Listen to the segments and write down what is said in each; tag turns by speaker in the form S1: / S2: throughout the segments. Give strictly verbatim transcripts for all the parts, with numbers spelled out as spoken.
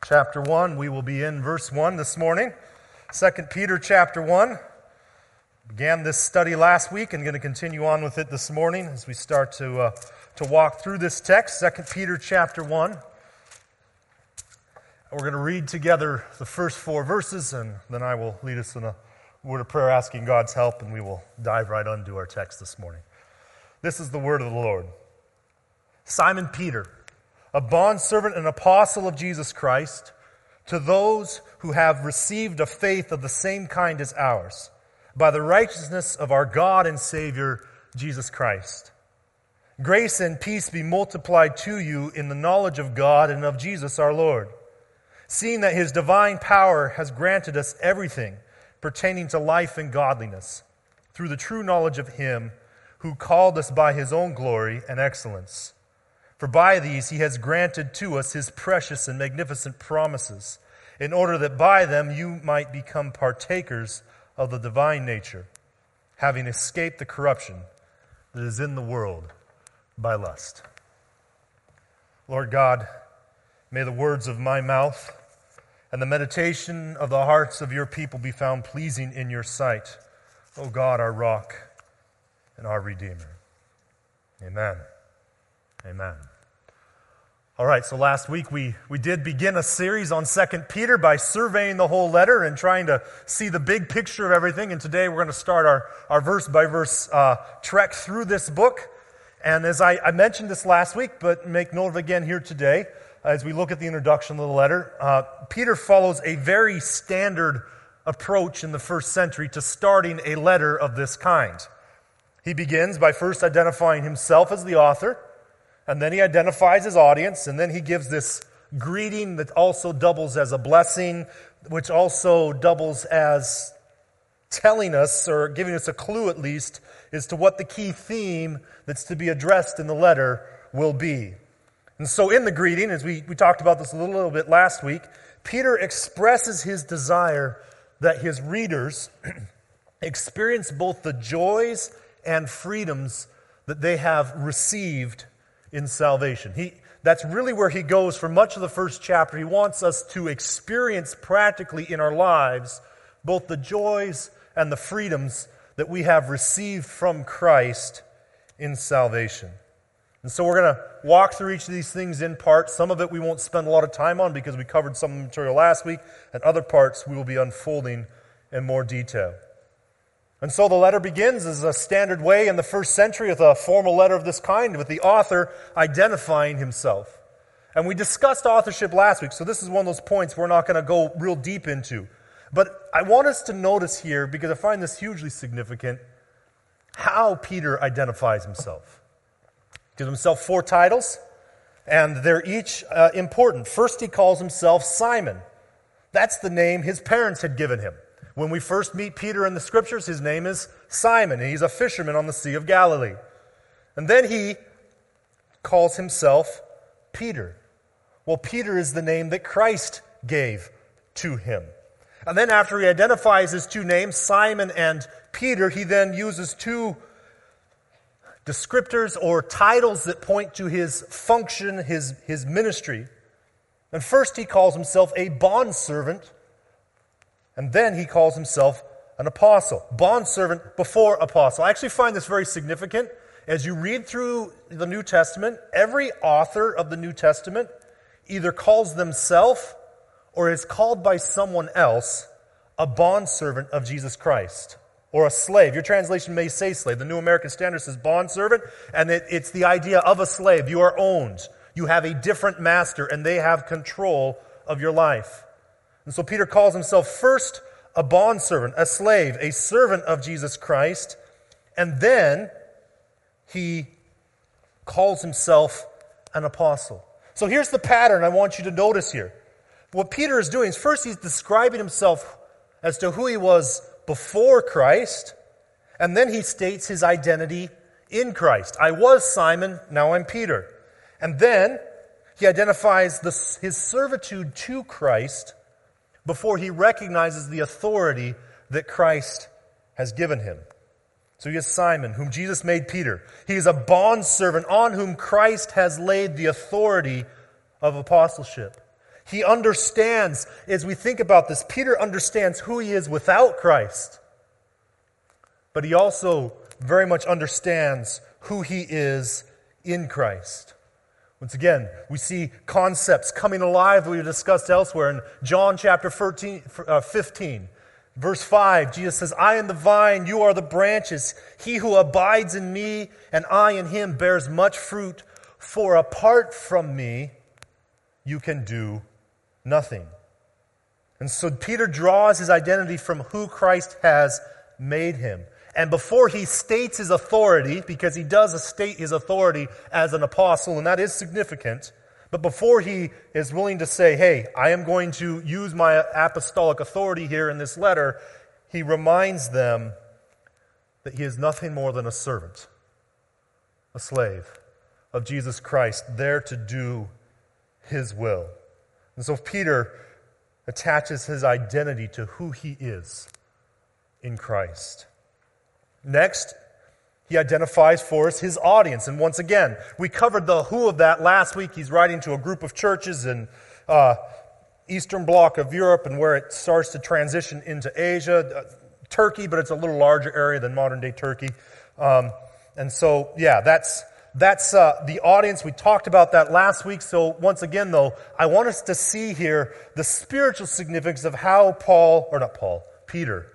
S1: chapter one. We will be in verse one this morning. Second Peter chapter one. Began this study last week and going to continue on with it this morning as we start to uh, to walk through this text. Second Peter chapter one. We're going to read together the first four verses, and then I will lead us in a word of prayer asking God's help, and we will dive right into our text this morning. This is the word of the Lord. Simon Peter, a bondservant and apostle of Jesus Christ, to those who have received a faith of the same kind as ours, by the righteousness of our God and Savior, Jesus Christ. Grace and peace be multiplied to you in the knowledge of God and of Jesus our Lord, seeing that His divine power has granted us everything pertaining to life and godliness, through the true knowledge of Him who called us by His own glory and excellence. For by these He has granted to us His precious and magnificent promises, in order that by them you might become partakers of the divine nature, having escaped the corruption that is in the world by lust. Lord God, may the words of my mouth and the meditation of the hearts of your people be found pleasing in your sight, O God, our rock and our Redeemer. Amen. Amen. All right, so last week we, we did begin a series on Second Peter by surveying the whole letter and trying to see the big picture of everything. And today we're going to start our, our verse-by-verse uh, trek through this book. And as I, I mentioned this last week, but make note of it again here today, as we look at the introduction of the letter, uh, Peter follows a very standard approach in the first century to starting a letter of this kind. He begins by first identifying himself as the author, and then he identifies his audience, and then he gives this greeting that also doubles as a blessing, which also doubles as telling us, or giving us a clue at least, as to what the key theme that's to be addressed in the letter will be. And so in the greeting, as we, we talked about this a little, little bit last week, Peter expresses his desire that his readers experience both the joys and freedoms that they have received in salvation. He, that's really where he goes for much of the first chapter. He wants us to experience practically in our lives both the joys and the freedoms that we have received from Christ in salvation. And so we're going to walk through each of these things in part. Some of it we won't spend a lot of time on because we covered some of the material last week, and other parts we will be unfolding in more detail. And so the letter begins as a standard way in the first century with a formal letter of this kind, with the author identifying himself. And we discussed authorship last week, so this is one of those points we're not going to go real deep into. But I want us to notice here, because I find this hugely significant, how Peter identifies himself. He gives himself four titles, and they're each uh, important. First, he calls himself Simon. That's the name his parents had given him. When we first meet Peter in the Scriptures, his name is Simon, and he's a fisherman on the Sea of Galilee. And then he calls himself Peter. Well, Peter is the name that Christ gave to him. And then after he identifies his two names, Simon and Peter, he then uses two descriptors or titles that point to his function, his, his ministry. And first he calls himself a bondservant, and then he calls himself an apostle. Bondservant before apostle. I actually find this very significant. As you read through the New Testament, every author of the New Testament either calls themselves or is called by someone else a bondservant of Jesus Christ, or a slave. Your translation may say slave. The New American Standard says bondservant, and it, it's the idea of a slave. You are owned. You have a different master, and they have control of your life. And so Peter calls himself first a bondservant, a slave, a servant of Jesus Christ, and then he calls himself an apostle. So here's the pattern I want you to notice here. What Peter is doing is first he's describing himself as to who he was before Christ, and then he states his identity in Christ. I was Simon, now I'm Peter. And then he identifies the, his servitude to Christ before he recognizes the authority that Christ has given him. So he is Simon, whom Jesus made Peter. He is a bondservant on whom Christ has laid the authority of apostleship. He understands, as we think about this, Peter understands who he is without Christ. But he also very much understands who he is in Christ. Once again, we see concepts coming alive that we've discussed elsewhere. In John chapter fifteen, verse five, Jesus says, I am the vine, you are the branches. He who abides in me and I in him bears much fruit, for apart from me you can do nothing. And so Peter draws his identity from who Christ has made him. And before he states his authority, because he does state his authority as an apostle, and that is significant, but before he is willing to say, hey, I am going to use my apostolic authority here in this letter, he reminds them that he is nothing more than a servant, a slave of Jesus Christ, there to do his will. And so Peter attaches his identity to who he is in Christ. Next, he identifies for us his audience. And once again, we covered the who of that last week. He's writing to a group of churches in uh, Eastern Bloc of Europe and where it starts to transition into Asia. Uh, Turkey, but it's a little larger area than modern-day Turkey. Um, and so, yeah, that's that's uh, the audience. We talked about that last week. So once again, though, I want us to see here the spiritual significance of how Paul, or not Paul, Peter,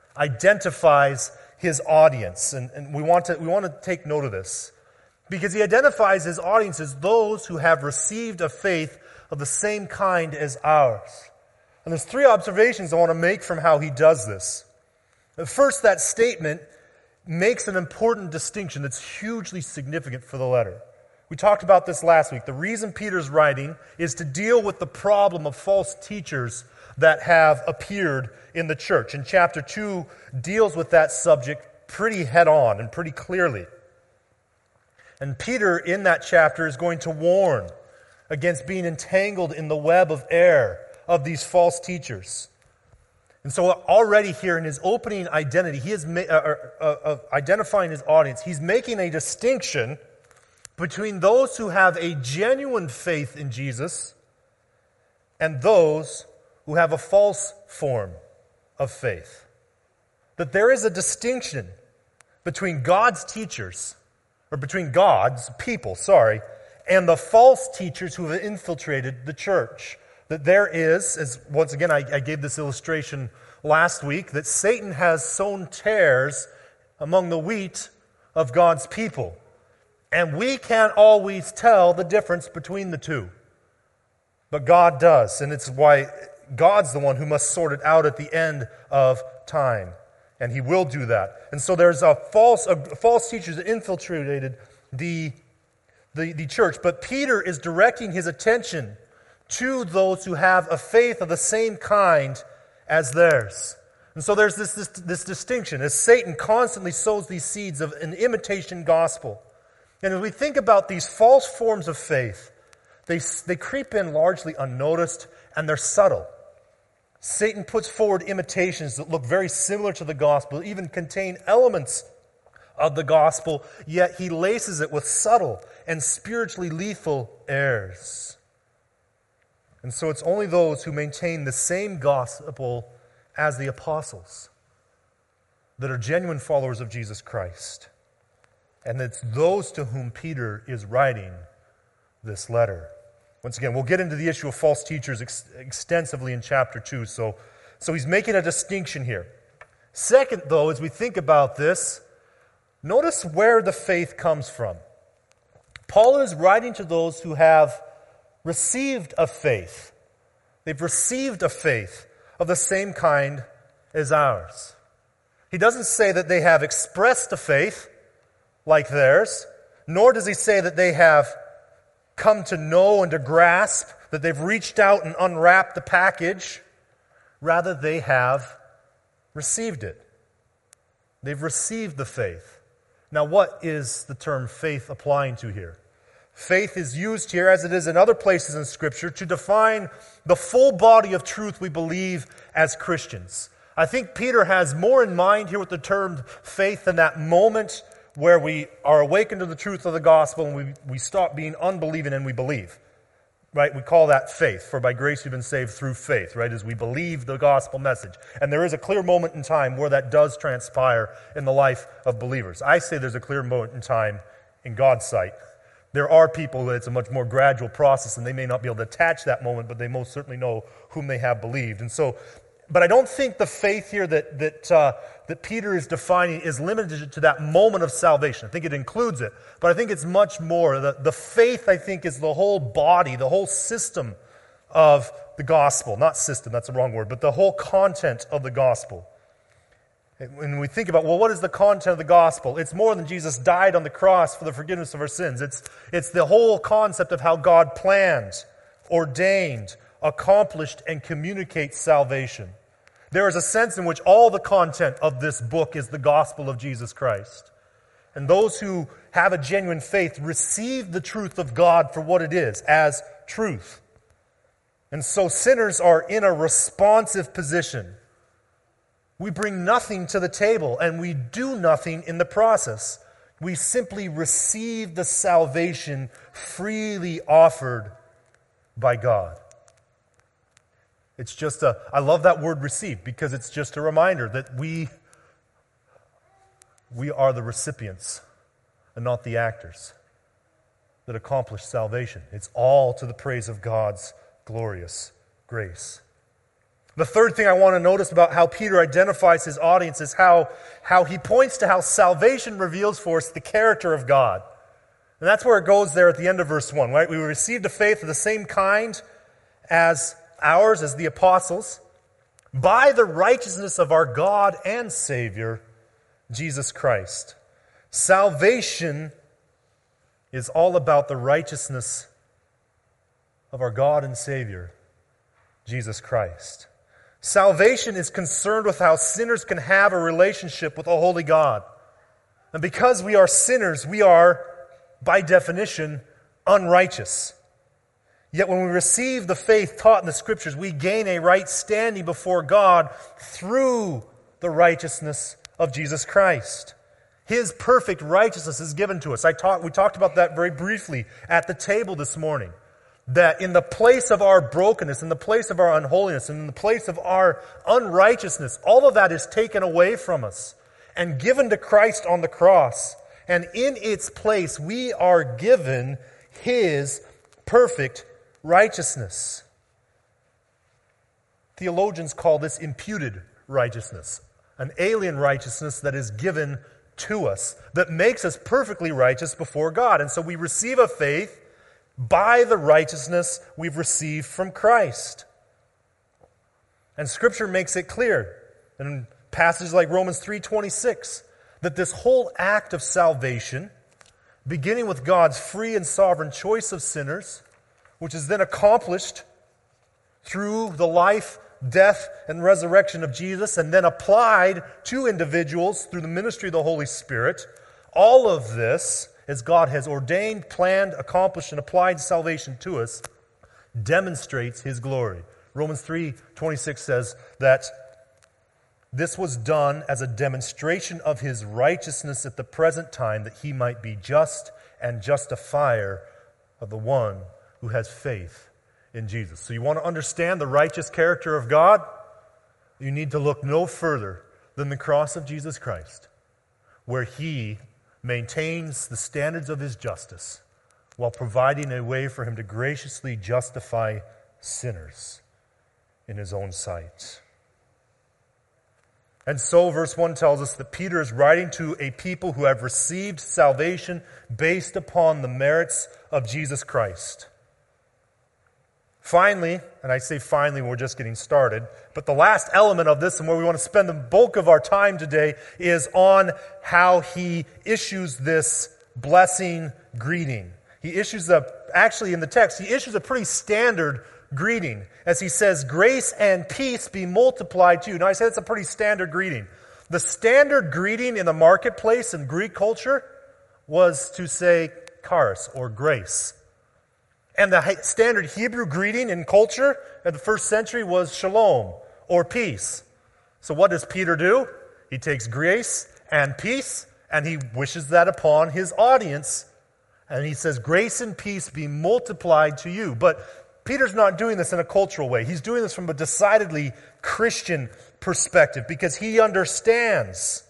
S1: identifies his audience. And, and we want to we want to take note of this. Because he identifies his audience as those who have received a faith of the same kind as ours. And there's three observations I want to make from how he does this. First, that statement makes an important distinction that's hugely significant for the letter. We talked about this last week. The reason Peter's writing is to deal with the problem of false teachers that have appeared in the church. And chapter two deals with that subject pretty head-on and pretty clearly. And Peter, in that chapter, is going to warn against being entangled in the web of error of these false teachers. And so already here in his opening identity, he is ma- uh, uh, uh, identifying his audience. He's making a distinction between those who have a genuine faith in Jesus and those who have a false form of faith. That there is a distinction between God's teachers, or between God's people, sorry, and the false teachers who have infiltrated the church. That there is, as once again I, I gave this illustration last week, that Satan has sown tares among the wheat of God's people. And we can't always tell the difference between the two. But God does, and it's why God's the one who must sort it out at the end of time. And he will do that. And so there's a false, a false teachers that infiltrated the, the, the church. But Peter is directing his attention to those who have a faith of the same kind as theirs. And so there's this, this, this distinction, as Satan constantly sows these seeds of an imitation gospel. And as we think about these false forms of faith, they, they creep in largely unnoticed, and they're subtle. Satan puts forward imitations that look very similar to the gospel, even contain elements of the gospel, yet he laces it with subtle and spiritually lethal errors. And so it's only those who maintain the same gospel as the apostles that are genuine followers of Jesus Christ. And it's those to whom Peter is writing this letter. Once again, we'll get into the issue of false teachers ex- extensively in chapter two, so, so he's making a distinction here. Second, though, as we think about this, notice where the faith comes from. Paul is writing to those who have received a faith. They've received a faith of the same kind as ours. He doesn't say that they have expressed a faith like theirs, nor does he say that they have come to know and to grasp, that they've reached out and unwrapped the package. Rather, they have received it. They've received the faith. Now, what is the term faith applying to here? Faith is used here, as it is in other places in Scripture, to define the full body of truth we believe as Christians. I think Peter has more in mind here with the term faith than that moment where we are awakened to the truth of the gospel and we, we stop being unbelieving and we believe. right? We call that faith. For by grace you've been saved through faith, right? As we believe the gospel message. And there is a clear moment in time where that does transpire in the life of believers. I say there's a clear moment in time in God's sight. There are people that it's a much more gradual process, and they may not be able to attach that moment, but they most certainly know whom they have believed. And so, but I don't think the faith here that that uh, that Peter is defining is limited to that moment of salvation. I think it includes it, but I think it's much more. The, the faith, I think, is the whole body, the whole system of the gospel. Not system, that's the wrong word, but the whole content of the gospel. When we think about, well, what is the content of the gospel? It's more than Jesus died on the cross for the forgiveness of our sins. It's, it's the whole concept of how God planned, ordained, accomplished, and communicates salvation. There is a sense in which all the content of this book is the gospel of Jesus Christ. And those who have a genuine faith receive the truth of God for what it is, as truth. And so sinners are in a responsive position. We bring nothing to the table, and we do nothing in the process. We simply receive the salvation freely offered by God. It's just a, I love that word receive, because it's just a reminder that we, we are the recipients and not the actors that accomplish salvation. It's all to the praise of God's glorious grace. The third thing I want to notice about how Peter identifies his audience is how, how he points to how salvation reveals for us the character of God. And that's where it goes there at the end of verse one, right? We received a faith of the same kind as ours, as the apostles, by the righteousness of our God and Savior, Jesus Christ. Salvation is all about the righteousness of our God and Savior, Jesus Christ. Salvation is concerned with how sinners can have a relationship with a holy God. And because we are sinners, we are, by definition, unrighteous. Yet when we receive the faith taught in the Scriptures, we gain a right standing before God through the righteousness of Jesus Christ. His perfect righteousness is given to us. I talk, we talked about that very briefly at the table this morning. That in the place of our brokenness, in the place of our unholiness, in the place of our unrighteousness, all of that is taken away from us and given to Christ on the cross. And in its place, we are given His perfect righteousness. Theologians call this imputed righteousness, an alien righteousness that is given to us, that makes us perfectly righteous before God. And so we receive a faith by the righteousness we've received from Christ. And Scripture makes it clear, in passages like Romans three twenty-six, that this whole act of salvation, beginning with God's free and sovereign choice of sinners, which is then accomplished through the life, death, and resurrection of Jesus, and then applied to individuals through the ministry of the Holy Spirit, all of this, as God has ordained, planned, accomplished, and applied salvation to us, demonstrates His glory. Romans three twenty-six says that this was done as a demonstration of His righteousness at the present time, that He might be just and justifier of the one who has faith in Jesus. So you want to understand the righteous character of God? You need to look no further than the cross of Jesus Christ, where He maintains the standards of His justice while providing a way for Him to graciously justify sinners in His own sight. And so verse one tells us that Peter is writing to a people who have received salvation based upon the merits of Jesus Christ. Finally, and I say finally, we're just getting started, but the last element of this, and where we want to spend the bulk of our time today, is on how he issues this blessing greeting. He issues a, actually in the text, he issues a pretty standard greeting as he says, grace and peace be multiplied to you. Now I said it's a pretty standard greeting. The standard greeting in the marketplace in Greek culture was to say charis, or grace. And the standard Hebrew greeting in culture in the first century was shalom, or peace. So what does Peter do? He takes grace and peace, and he wishes that upon his audience. And he says, grace and peace be multiplied to you. But Peter's not doing this in a cultural way. He's doing this from a decidedly Christian perspective because he understands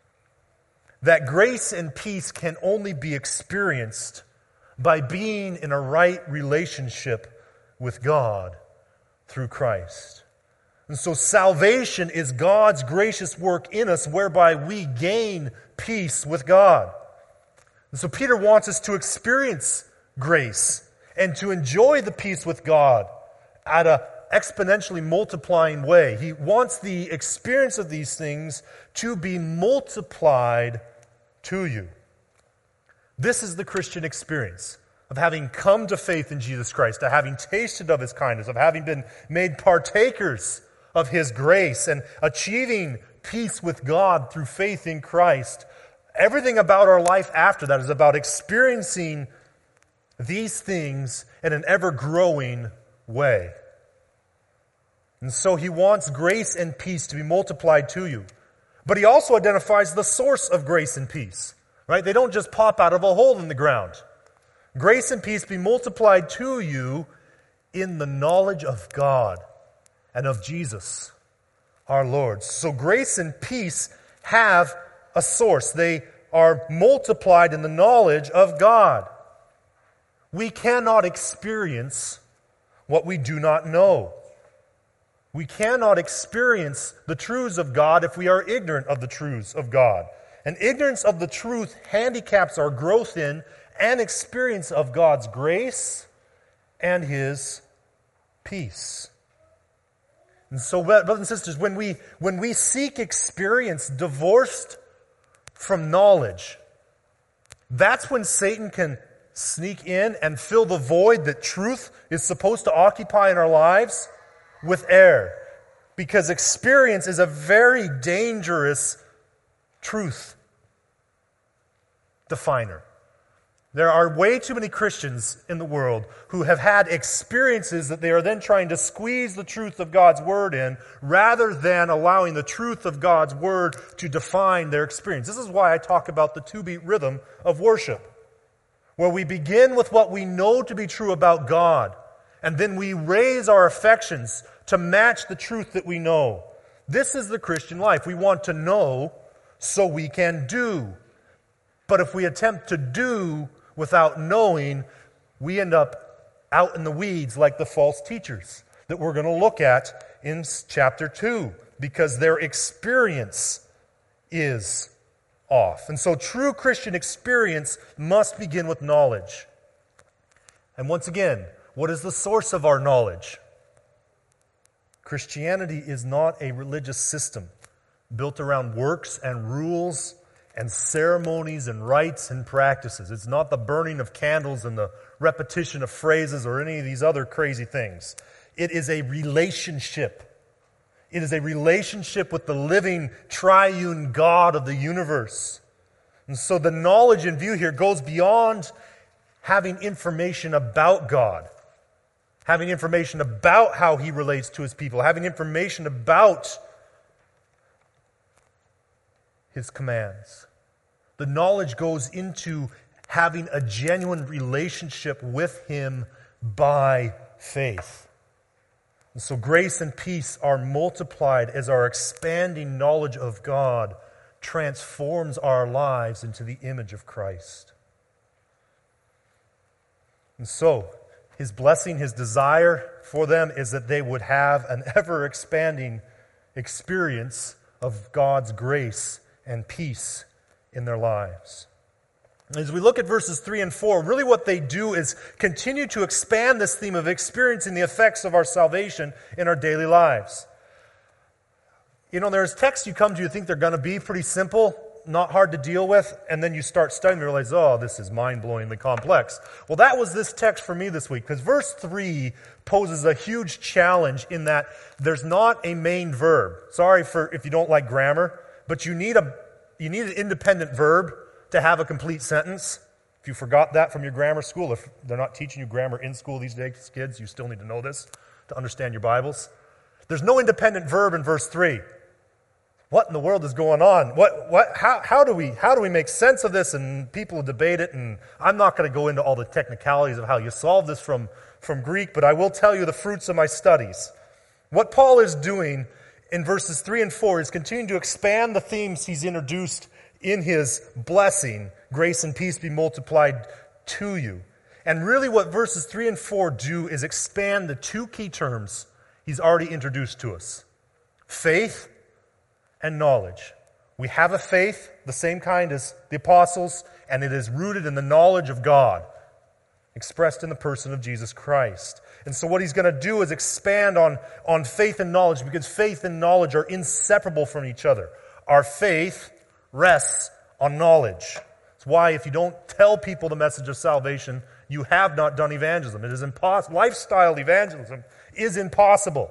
S1: that grace and peace can only be experienced by being in a right relationship with God through Christ. And so salvation is God's gracious work in us whereby we gain peace with God. And so Peter wants us to experience grace and to enjoy the peace with God at an exponentially multiplying way. He wants the experience of these things to be multiplied to you. This is the Christian experience of having come to faith in Jesus Christ, of having tasted of His kindness, of having been made partakers of His grace and achieving peace with God through faith in Christ. Everything about our life after that is about experiencing these things in an ever-growing way. And so He wants grace and peace to be multiplied to you. But He also identifies the source of grace and peace. Right? They don't just pop out of a hole in the ground. Grace and peace be multiplied to you in the knowledge of God and of Jesus, our Lord. So grace and peace have a source. They are multiplied in the knowledge of God. We cannot experience what we do not know. We cannot experience the truths of God if we are ignorant of the truths of God. And ignorance of the truth handicaps our growth in and experience of God's grace and His peace. And so, brothers and sisters, when we, when we seek experience divorced from knowledge, that's when Satan can sneak in and fill the void that truth is supposed to occupy in our lives with error. Because experience is a very dangerous truth definer. There are way too many Christians in the world who have had experiences that they are then trying to squeeze the truth of God's Word in rather than allowing the truth of God's Word to define their experience. This is why I talk about the two-beat rhythm of worship, where we begin with what we know to be true about God, and then we raise our affections to match the truth that we know. This is the Christian life. We want to know so we can do. But if we attempt to do without knowing, we end up out in the weeds like the false teachers that we're going to look at in chapter two, because their experience is off. And so true Christian experience must begin with knowledge. And once again, what is the source of our knowledge? Christianity is not a religious system built around works and rules and ceremonies and rites and practices. It's not the burning of candles and the repetition of phrases or any of these other crazy things. It is a relationship. It is a relationship with the living triune God of the universe. And so the knowledge in view here goes beyond having information about God, having information about how He relates to His people, having information about His commands. The knowledge goes into having a genuine relationship with Him by faith. And so grace and peace are multiplied as our expanding knowledge of God transforms our lives into the image of Christ. And so, His blessing, His desire for them is that they would have an ever-expanding experience of God's grace and peace in their lives. As we look at verses three and four, really what they do is continue to expand this theme of experiencing the effects of our salvation in our daily lives. You know, there's texts you come to, you think they're going to be pretty simple, not hard to deal with, and then you start studying and realize, oh, this is mind-blowingly complex. Well, that was this text for me this week, because verse three poses a huge challenge in that there's not a main verb. Sorry for if you don't like grammar, but you need a you need an independent verb to have a complete sentence. If you forgot that from your grammar school, if they're not teaching you grammar in school these days, kids, you still need to know this to understand your Bibles. There's no independent verb in verse three. What in the world is going on? What, what, how, how do we, how do we make sense of this? And people debate it, and I'm not going to go into all the technicalities of how you solve this from, from Greek, but I will tell you the fruits of my studies. What Paul is doing in verses three and four is continuing to expand the themes he's introduced in his blessing, grace and peace be multiplied to you. And really what verses three and four do is expand the two key terms he's already introduced to us. Faith and knowledge. We have a faith, the same kind as the apostles, and it is rooted in the knowledge of God, expressed in the person of Jesus Christ. And so what he's going to do is expand on, on faith and knowledge, because faith and knowledge are inseparable from each other. Our faith rests on knowledge. That's why if you don't tell people the message of salvation, you have not done evangelism. It is impossible. Lifestyle evangelism is impossible.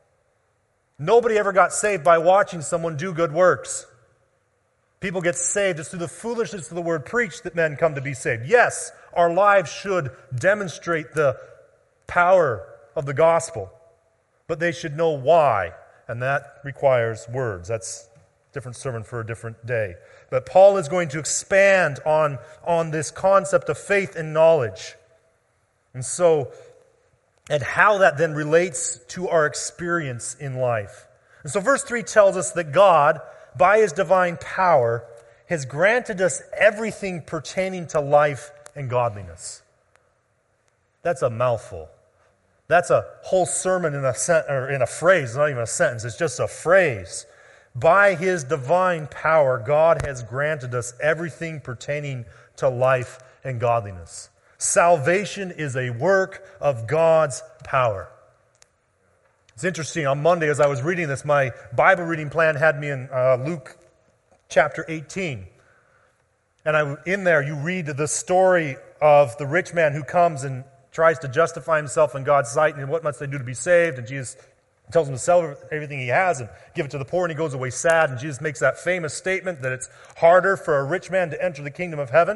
S1: Nobody ever got saved by watching someone do good works. People get saved. It's through the foolishness of the word preached that men come to be saved. Yes, our lives should demonstrate the power of the gospel, but they should know why, and that requires words. That's a different sermon for a different day. But Paul is going to expand on, on this concept of faith and knowledge. And so, and how that then relates to our experience in life. And so verse three tells us that God, by His divine power, has granted us everything pertaining to life and godliness. That's a mouthful. That's a whole sermon in a sent- or in a phrase. It's not even a sentence. It's just a phrase. By His divine power, God has granted us everything pertaining to life and godliness. Salvation is a work of God's power. It's interesting. On Monday, as I was reading this, my Bible reading plan had me in uh, Luke chapter eighteen. And I, in there, you read the story of the rich man who comes and tries to justify himself in God's sight, and what must they do to be saved? And Jesus tells him to sell everything he has and give it to the poor, and he goes away sad. And Jesus makes that famous statement that it's harder for a rich man to enter the kingdom of heaven.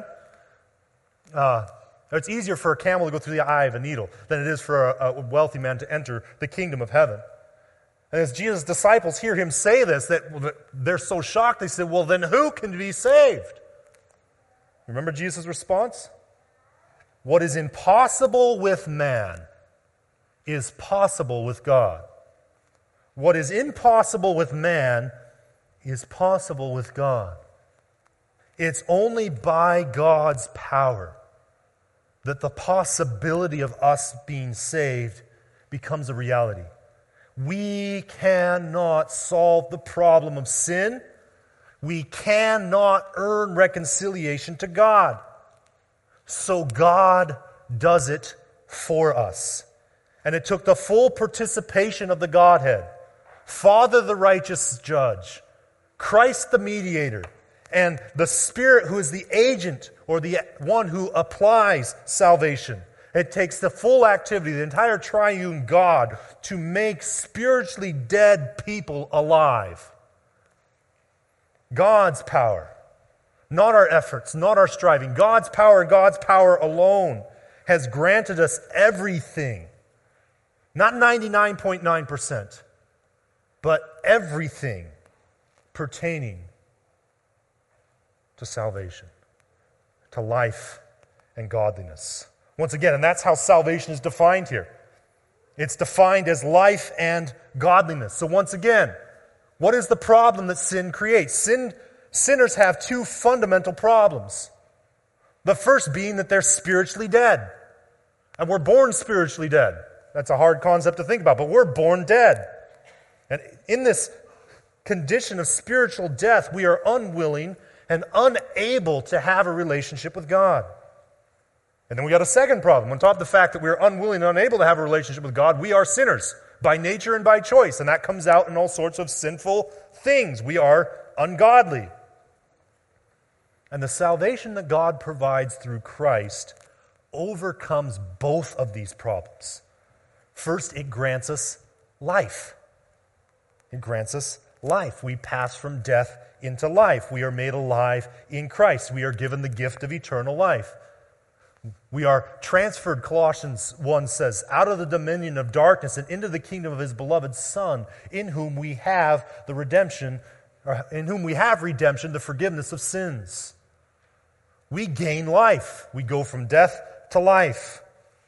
S1: Uh, it's easier for a camel to go through the eye of a needle than it is for a, a wealthy man to enter the kingdom of heaven. And as Jesus' disciples hear him say this, that they're so shocked, they say, well, then who can be saved? Remember Jesus' response? What is impossible with man is possible with God. What is impossible with man is possible with God. It's only by God's power that the possibility of us being saved becomes a reality. We cannot solve the problem of sin. We cannot earn reconciliation to God. So God does it for us. And it took the full participation of the Godhead, Father the righteous judge, Christ the mediator, and the Spirit who is the agent or the one who applies salvation. It takes the full activity, the entire triune God, to make spiritually dead people alive. God's power, not our efforts, not our striving. God's power and God's power alone has granted us everything. Not ninety-nine point nine percent, but everything pertaining to salvation, to life and godliness. Once again, and that's how salvation is defined here. It's defined as life and godliness. So once again, what is the problem that sin creates? Sin, sinners have two fundamental problems. The first being that they're spiritually dead. And we're born spiritually dead. That's a hard concept to think about, but we're born dead. And in this condition of spiritual death, we are unwilling and unable to have a relationship with God. And then we got a second problem. On top of the fact that we are unwilling and unable to have a relationship with God, we are sinners by nature and by choice. And that comes out in all sorts of sinful things. We are ungodly. And the salvation that God provides through Christ overcomes both of these problems. First, it grants us life. It grants us life. We pass from death into life. We are made alive in Christ. We are given the gift of eternal life. We are transferred, Colossians one says, out of the dominion of darkness and into the kingdom of His beloved Son, in whom we have the redemption, or in whom we have redemption, the forgiveness of sins. We gain life. We go from death to life.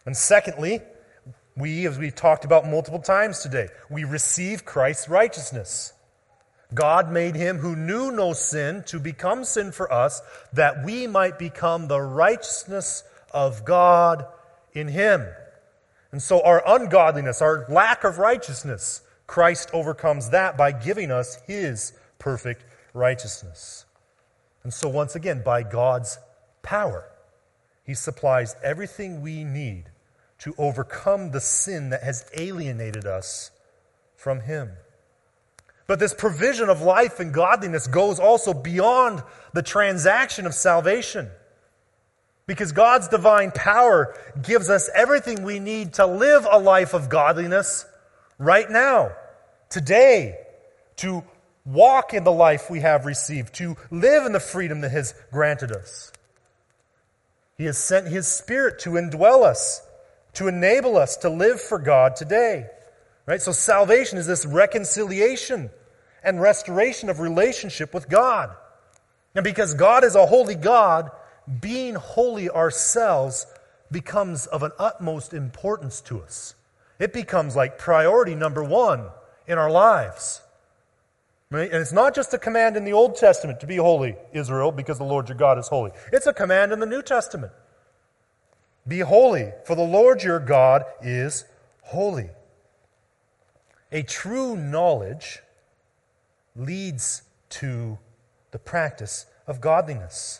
S1: And secondly, we, as we've talked about multiple times today, we receive Christ's righteousness. God made him who knew no sin to become sin for us, that we might become the righteousness of God in him. And so our ungodliness, our lack of righteousness, Christ overcomes that by giving us his perfect righteousness. And so once again, by God's power, he supplies everything we need to overcome the sin that has alienated us from him. But this provision of life and godliness goes also beyond the transaction of salvation. Because God's divine power gives us everything we need to live a life of godliness right now, today, to walk in the life we have received, to live in the freedom that has granted us. He has sent his Spirit to indwell us, to enable us to live for God today. Right? So salvation is this reconciliation and restoration of relationship with God. And because God is a holy God, being holy ourselves becomes of an utmost importance to us. It becomes like priority number one in our lives. Right? And it's not just a command in the Old Testament to be holy, Israel, because the Lord your God is holy. It's a command in the New Testament. Be holy, for the Lord your God is holy. A true knowledge leads to the practice of godliness.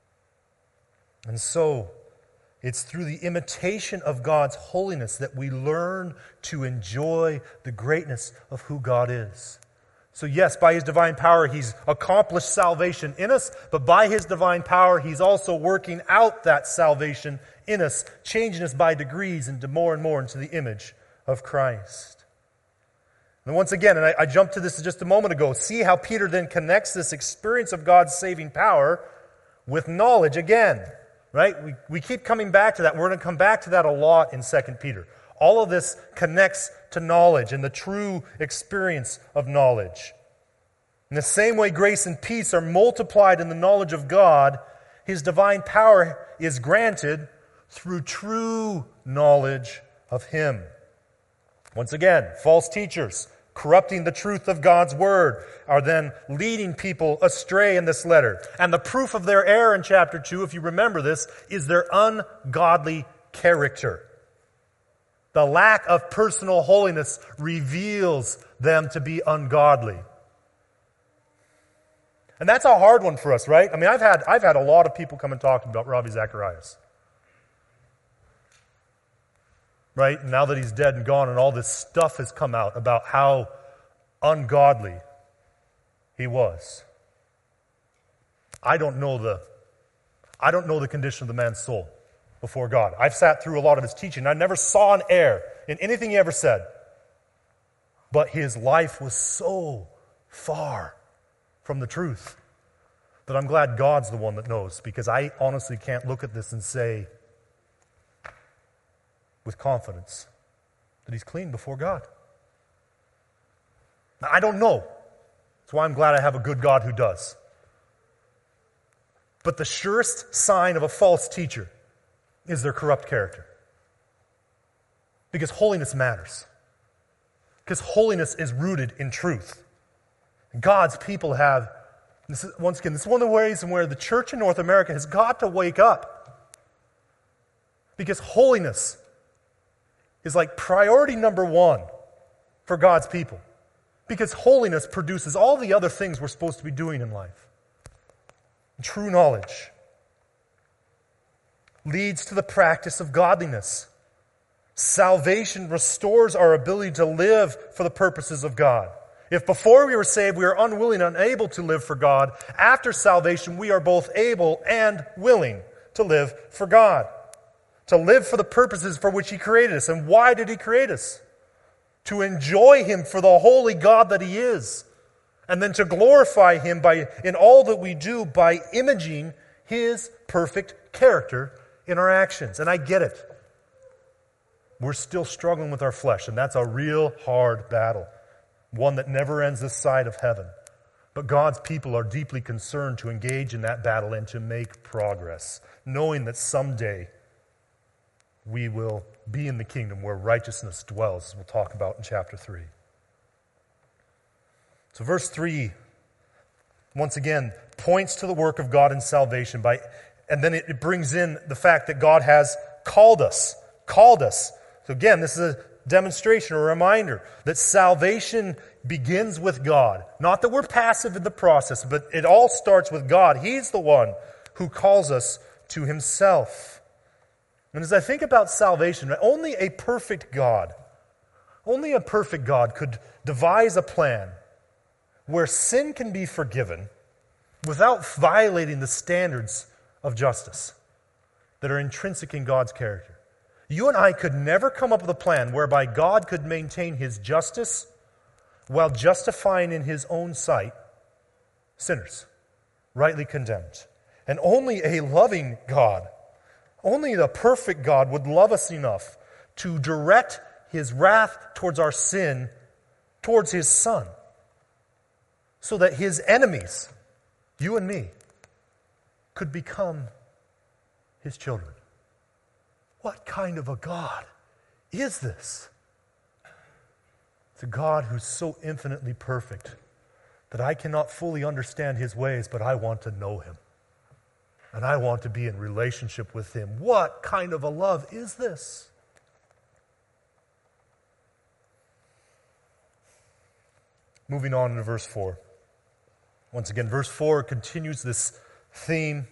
S1: And so, it's through the imitation of God's holiness that we learn to enjoy the greatness of who God is. So yes, by his divine power, he's accomplished salvation in us, but by his divine power, he's also working out that salvation in us, changing us by degrees into more and more into the image of Christ. And once again, and I, I jumped to this just a moment ago, see how Peter then connects this experience of God's saving power with knowledge again, right? We, we keep coming back to that. We're going to come back to that a lot in Second Peter. All of this connects to knowledge and the true experience of knowledge. In the same way grace and peace are multiplied in the knowledge of God, his divine power is granted through true knowledge of him. Once again, false teachers corrupting the truth of God's word are then leading people astray in this letter. And the proof of their error in chapter two, if you remember this, is their ungodly character. The lack of personal holiness reveals them to be ungodly. And that's a hard one for us, right? I mean, I've had I've had a lot of people come and talk about Ravi Zacharias. Right? Now that he's dead and gone and all this stuff has come out about how ungodly he was. I don't know the I don't know the condition of the man's soul before God. I've sat through a lot of his teaching. I never saw an error in anything he ever said. But his life was so far from the truth that I'm glad God's the one that knows, because I honestly can't look at this and say with confidence that he's clean before God. Now, I don't know. That's why I'm glad I have a good God who does. But the surest sign of a false teacher is their corrupt character. Because holiness matters. Because holiness is rooted in truth. God's people have, this is, once again, this is one of the ways in where the church in North America has got to wake up. Because holiness is like priority number one for God's people. Because holiness produces all the other things we're supposed to be doing in life. True knowledge leads to the practice of godliness. Salvation restores our ability to live for the purposes of God. If before we were saved we are unwilling and unable to live for God, after salvation we are both able and willing to live for God. To live for the purposes for which he created us. And why did he create us? To enjoy him for the holy God that he is. And then to glorify him by in all that we do by imaging his perfect character in our actions. And I get it. We're still struggling with our flesh, and that's a real hard battle. One that never ends this side of heaven. But God's people are deeply concerned to engage in that battle and to make progress, knowing that someday we will be in the kingdom where righteousness dwells, as we'll talk about in chapter three. So verse three, once again, points to the work of God in salvation, by, and then it, it brings in the fact that God has called us, called us. So again, this is a demonstration, a reminder that salvation begins with God. Not that we're passive in the process, but it all starts with God. He's the one who calls us to himself. And as I think about salvation, only a perfect God, only a perfect God could devise a plan where sin can be forgiven without violating the standards of justice that are intrinsic in God's character. You and I could never come up with a plan whereby God could maintain his justice while justifying in his own sight sinners, rightly condemned. And only a loving God, only the perfect God would love us enough to direct his wrath towards our sin, towards his Son, so that his enemies, you and me, could become his children. What kind of a God is this? It's a God who's so infinitely perfect that I cannot fully understand his ways, but I want to know him. And I want to be in relationship with him. What kind of a love is this? Moving on to verse four. Once again, verse four continues this theme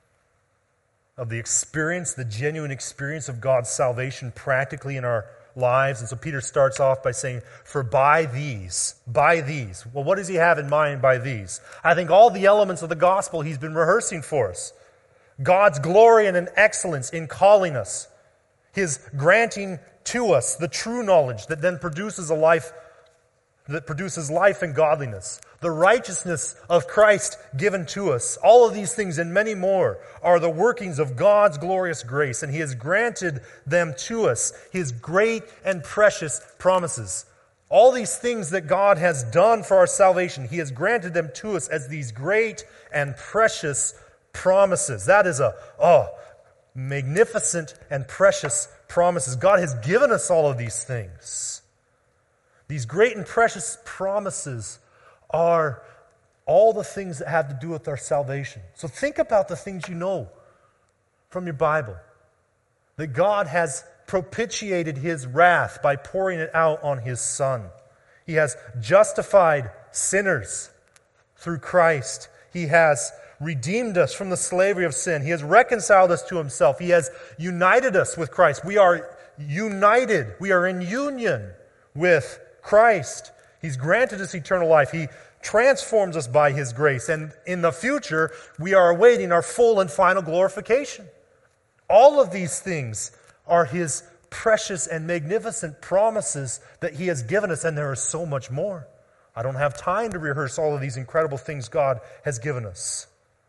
S1: of the experience, the genuine experience of God's salvation practically in our lives. And so Peter starts off by saying, for by these, by these. Well, what does he have in mind by these? I think all the elements of the gospel he's been rehearsing for us. God's glory and an excellence in calling us. His granting to us the true knowledge that then produces a life that produces life and godliness. The righteousness of Christ given to us. All of these things and many more are the workings of God's glorious grace, and he has granted them to us, his great and precious promises. All these things that God has done for our salvation, he has granted them to us as these great and precious promises. That is a oh, magnificent and precious promises. God has given us all of these things. These great and precious promises are all the things that have to do with our salvation. So think about the things you know from your Bible. That God has propitiated his wrath by pouring it out on his Son. He has justified sinners through Christ. He has redeemed us from the slavery of sin. He has reconciled us to himself. He has united us with Christ. We are united. We are in union with Christ. He's granted us eternal life. He transforms us by his grace. And in the future, we are awaiting our full and final glorification. All of these things are his precious and magnificent promises that he has given us, and there is so much more. I don't have time to rehearse all of these incredible things God has given us.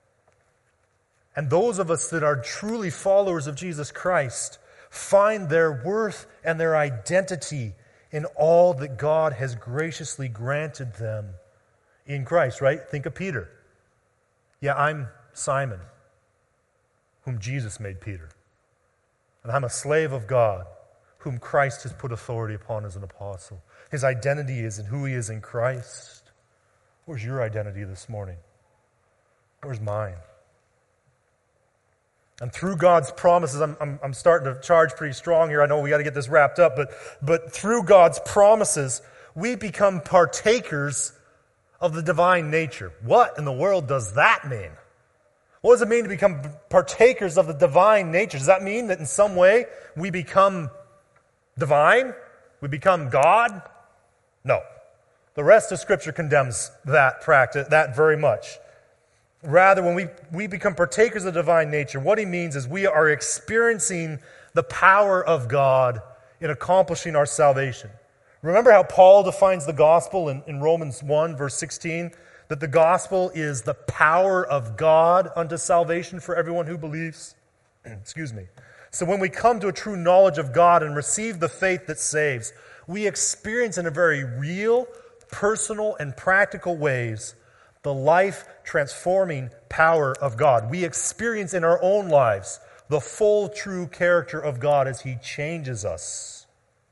S1: And those of us that are truly followers of Jesus Christ find their worth and their identity in all that God has graciously granted them in Christ, right? Think of Peter. Yeah, I'm Simon, whom Jesus made Peter. And I'm a slave of God, whom Christ has put authority upon as an apostle. His identity is in who he is in Christ. Where's your identity this morning? Where's mine? And through God's promises, I'm, I'm, I'm starting to charge pretty strong here. I know we got to get this wrapped up, but, but through God's promises, we become partakers of the divine nature. What in the world does that mean? What does it mean to become partakers of the divine nature? Does that mean that in some way we become divine? We become God? No. The rest of Scripture condemns that practice, that very much. Rather, when we, we become partakers of the divine nature, what he means is we are experiencing the power of God in accomplishing our salvation. Remember how Paul defines the gospel in, in Romans one, verse sixteen? That the gospel is the power of God unto salvation for everyone who believes. Excuse me. So when we come to a true knowledge of God and receive the faith that saves, we experience in a very real, personal, and practical ways the life-transforming power of God. We experience in our own lives the full true character of God as He changes us.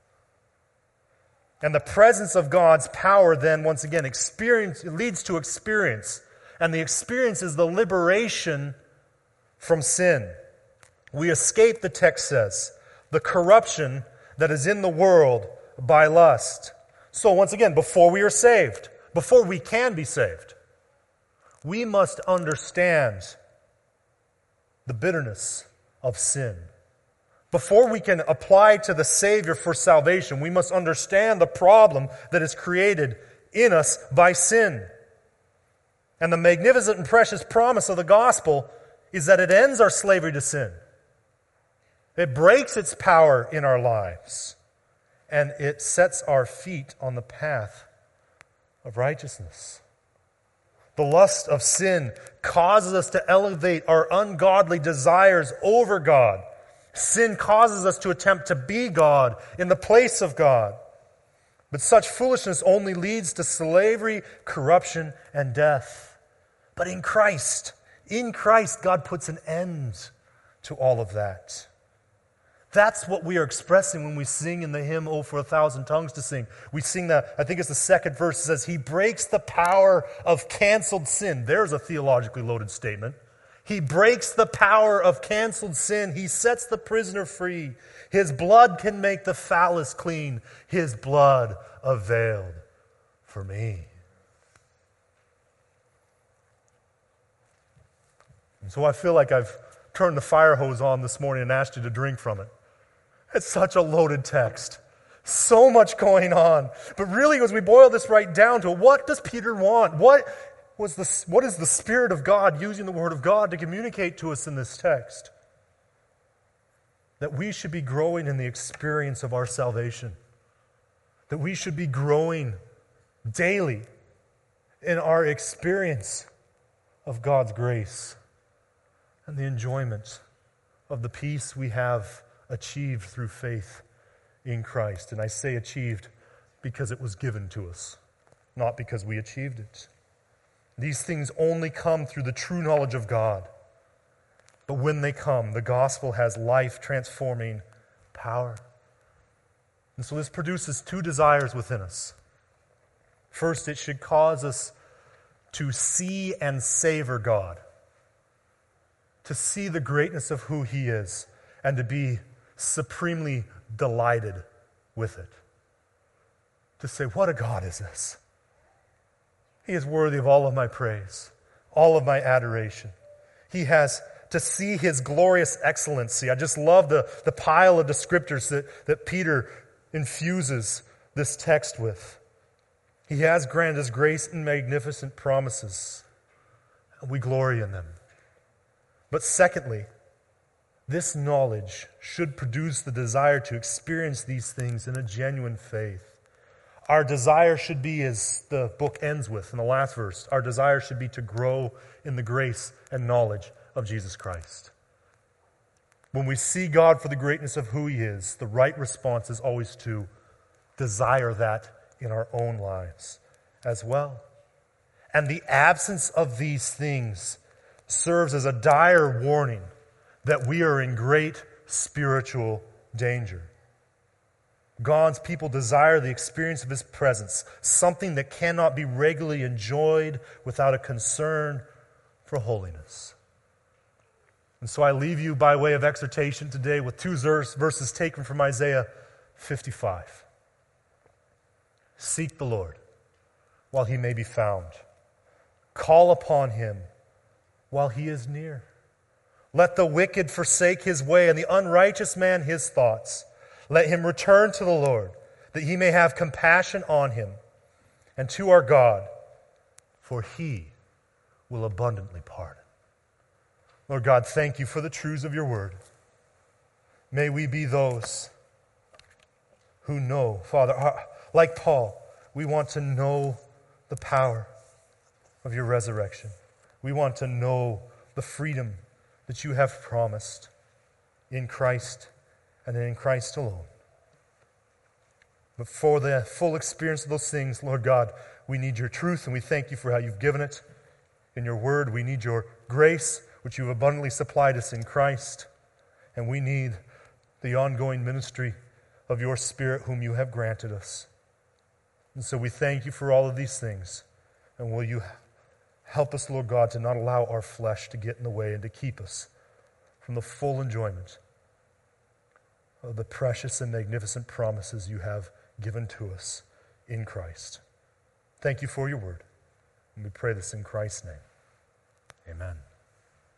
S1: And the presence of God's power then, once again, experience, it leads to experience. And the experience is the liberation from sin. We escape, the text says, the corruption that is in the world by lust. So once again, before we are saved, before we can be saved, we must understand the bitterness of sin. Before we can apply to the Savior for salvation, we must understand the problem that is created in us by sin. And the magnificent and precious promise of the gospel is that it ends our slavery to sin. It breaks its power in our lives, and it sets our feet on the path of righteousness. The lust of sin causes us to elevate our ungodly desires over God. Sin causes us to attempt to be God in the place of God. But such foolishness only leads to slavery, corruption, and death. But in Christ, in Christ, God puts an end to all of that. That's what we are expressing when we sing in the hymn, "Oh, for a thousand tongues to sing." We sing that, I think it's the second verse, it says, He breaks the power of canceled sin. There's a theologically loaded statement. He breaks the power of canceled sin. He sets the prisoner free. His blood can make the phallus clean. His blood availed for me. And so I feel like I've turned the fire hose on this morning and asked you to drink from it. It's such a loaded text. So much going on. But really, as we boil this right down to what does Peter want? What was the, what is the Spirit of God using the Word of God to communicate to us in this text? That we should be growing in the experience of our salvation. That we should be growing daily in our experience of God's grace and the enjoyment of the peace we have achieved through faith in Christ. And I say achieved because it was given to us, not because we achieved it. These things only come through the true knowledge of God. But when they come, the gospel has life-transforming power. And so this produces two desires within us. First, it should cause us to see and savor God, to see the greatness of who He is, and to be supremely delighted with it. To say, what a God is this? He is worthy of all of my praise, all of my adoration. He has to see His glorious excellency. I just love the, the pile of descriptors that, that Peter infuses this text with. He has granted us grace and magnificent promises, and we glory in them. But secondly, this knowledge should produce the desire to experience these things in a genuine faith. Our desire should be, as the book ends with in the last verse, our desire should be to grow in the grace and knowledge of Jesus Christ. When we see God for the greatness of who He is, the right response is always to desire that in our own lives as well. And the absence of these things serves as a dire warning that we are in great spiritual danger. God's people desire the experience of His presence, something that cannot be regularly enjoyed without a concern for holiness. And so I leave you by way of exhortation today with two verses taken from Isaiah fifty-five. Seek the Lord while He may be found. Call upon Him while He is near. Let the wicked forsake his way and the unrighteous man his thoughts. Let him return to the Lord, that He may have compassion on him, and to our God, for He will abundantly pardon. Lord God, thank You for the truths of Your word. May we be those who know, Father, like Paul, we want to know the power of Your resurrection. We want to know the freedom that You have promised in Christ and in Christ alone. But for the full experience of those things, Lord God, we need Your truth, and we thank You for how You've given it in Your word. We need Your grace, which You've abundantly supplied us in Christ. And we need the ongoing ministry of your Spirit whom you have granted us. And so we thank you for all of these things. And will you help us, Lord God, to not allow our flesh to get in the way and to keep us from the full enjoyment of the precious and magnificent promises you have given to us in Christ. Thank you for your word. And we pray this in Christ's name. Amen.